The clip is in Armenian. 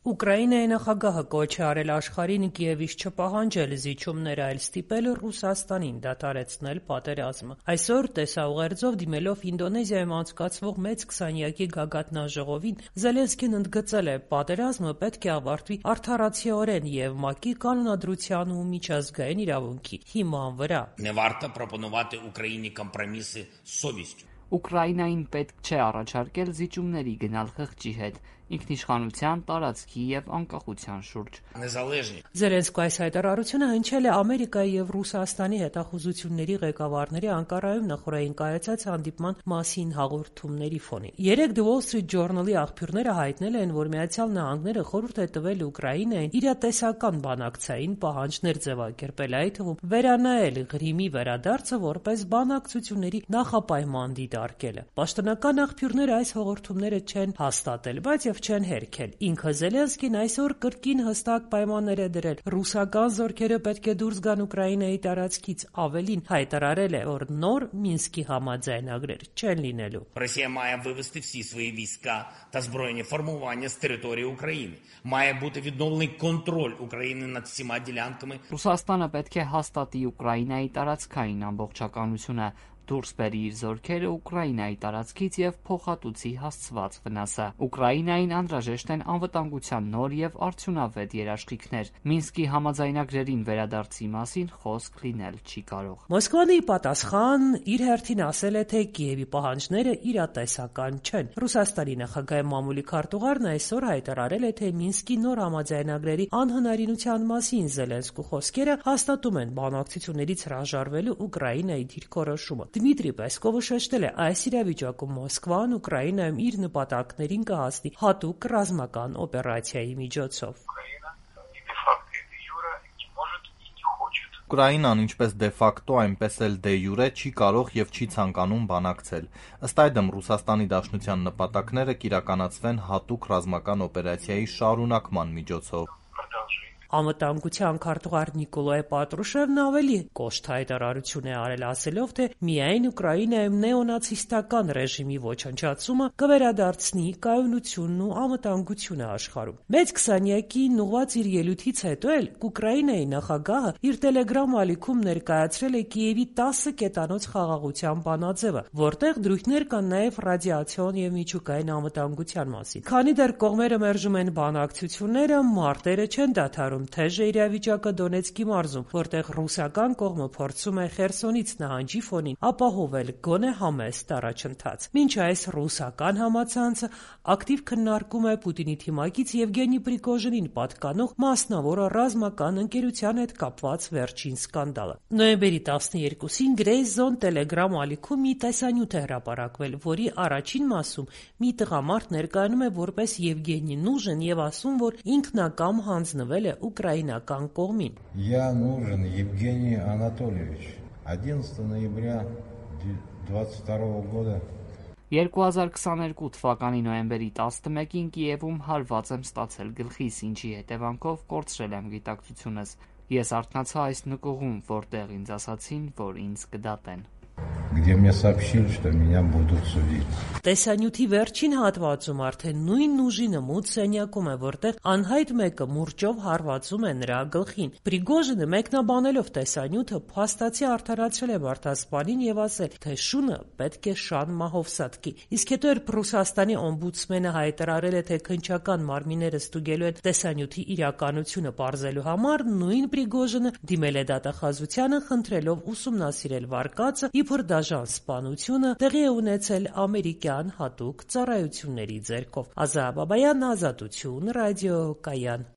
Ուկրաինայի նախագահը կոչ է արել աշխարհին Կիևից չպահանջել զիջումներ, այլ ստիպել Ռուսաստանին դադարեցնել պատերազմը։ Այսօր տեսաուղերձով դիմելով Ինդոնեզիայում անցկացվող մեծ քսանյակի գագաթնաժողովին, Զելենսկին ընդգծել է՝ պատերազմը պետք է ավարտվի արդարացիորեն եւ ՄԱԿ-ի կանոնադրության ու միջազգային իրավունքի հիման վրա։ Ուկրաինային պետք չէ առաջարկել զիջումների գնալ խղճի հետ, ինքնիշխանության, տարածքի եւ անկախության շուրջ։ Զելենսկու այս հայտարարությունը հնչել է Ամերիկայի եւ Ռուսաստանի հետախուզությունների ղեկավարների Անկարայում նախորդին կայացած հանդիպման մասին հաղորդումների ֆոնին։ Երեկ The Wall Street Journal-ի աղբյուրները հայտնել են, որ Միացյալ Նահանգները խորհուրդ է տվել Ուկրաինային իրատեսական բանակցային պահանջներ ձևակերպել, այդ թվում վերանայել Ղրիմի վերադարձը որպես բանակցությունների նախապայման դիտարկելը։ Պաշտոնական աղբյուրները այս հաղորդումները չեն հաստատել, բայց եւ չեն հերքել։ Ինքը Զելենսկին այսօր կրկին հստակ պայմաններ է դրել։ Ռուսական զորքերը պետք է դուրս գան Ուկրաինայի տարածքից, ավելին հայտարարել է, որ նոր Մինսկի համաձայնագրեր չեն լինելու։ Ռուսաստանը պետք է հաստատի Ուկրաինայի տարածքային ամբողջականությունը, դուրս բերի իր զորքերը Ուկրաինայի տարածքից եւ փոխհատուցի հասցված վնասը։ Ուկրաինային անհրաժեշտ են անվտանգության նոր եւ արդյունավետ երաշխիքներ։ Մինսկի համաձայնագրերին վերադարձի մասին խոսք լինել չի կարող։ Մոսկվան ի պատասխան իր հերթին ասել է, թե Կիևի պահանջները իրատեսական չեն։ Ռուսաստանի նախագահի մամուլի քարտուղարն այսօր հայտարարել է, թե Մինսկի նոր համաձայնագրերի անհնարինության մասին Զելենսկու խոսքերը հաստատում են բանակցություններից հրաժարվելու Ուկրաինայի դիրքորոշումը։ Դմիտրի Պեսկովը շեշտել է, այս իրավիճակում Մոսկվան Ուկրաինայում իր նպատակներին կհասնի հատուկ ռազմական օպերացիայի միջոցով։ Ուկրաինան ինչպես դե ֆակտո, այնպես էլ դե յուրե չի կարող եւ չի ցանկանում բանակցել։ Ըստ այդմ Ռուսաստանի Դաշնության նպատակները կիրականացվեն հատուկ ռազմական օպերացիայի շարունակման միջոցով։ Անվտանգության քարտուղար Նիկոլայ Պատրուշևն ավելի կոշտ հայտարարություն է արել, ասելով, թե միայն Ուկրաինայում նեոնացիստական ռեժիմի ոչնչացումը կվերադարձնի կայունությունն ու անվտանգությունը աշխարհում։ Մեծ քսանյակին ուղղված իր ելույթից հետո էլ Ուկրաինայի նախագահը իր Telegram ալիքում ներկայացրել է Կիևի 10 կետանոց խաղաղության բանաձևը, որտեղ դրույթներ կան նաև ռադիացիոն եւ միջուկային անվտանգության մասին։ Քանի դեռ կողմերը մերժում են բանակցությունները, մարտերը չեն դադարում։ Թեժ է իրավիճակը Դոնեցկի մարզում, որտեղ ռուսական կողմը փորձում է Խերսոնից նահանջի ֆոնին ապահովել գոնե համեստ առաջընթաց։ Մինչ այս ռուսական համացանցը ակտիվ քննարկում է Պուտինի թիմակից Եվգենի Պրիգոժինին պատկանող մասնավոր ռազմական ընկերության հետ կապված վերջին սկանդալը։ Նոյեմբերի 12-ին Grey Zone Telegram ալիքում մի տեսանյութ է հրապարակվել, որի առաջին մասում մի տղամարդ ներկայանում է որպես Եվգենի Նուժին եւ ասում, որ ինքնակամ հանձնվել է ուկրաինական կողմին։ Я нужен Евгений Анатольевич. 11 ноября 22 года 2022 թվականի նոյեմբերի 11-ին Կիևում հարված եմ ստացել գլխիս, ինչի հետևանքով կորցրել եմ գիտակցությունս։ Ես արթնացա այս նկուղում, որտեղ ինձ ասացին, որ ինձ կդատեն։ где мне сообщили, что меня будут судить. Տեսանյութի վերջին հատվածում արդեն նույն ուժինը մութ սենյակում է, որտեղ անհայտ մեկը մուրճով հարվածում է նրա գլխին։ Պրիգոժինը մեկնաբանելով տեսանյութը փաստացի արդարացրել է մարդասպանին եւ ասել, թե շունը պետք է շան մահով սատկի։ Իսկ հետո երբ Ռուսաստանի օմբուդսմենը հայտարարել է, թե քննչական մարմինները ստուգելու են տեսանյութի իրականությունը պարզելու համար, նույն Պրիգոժինը դիմել է դատախազությանը, խնդրելով ուսումնասիրել վարկածը, իբր դաժան սպանությունը տեղի է ունեցել ամերիկյան հատուկ ծառայությունների ձեռքով։ Ազա Բաբայան, Ազատություն, ռադիո Կայան։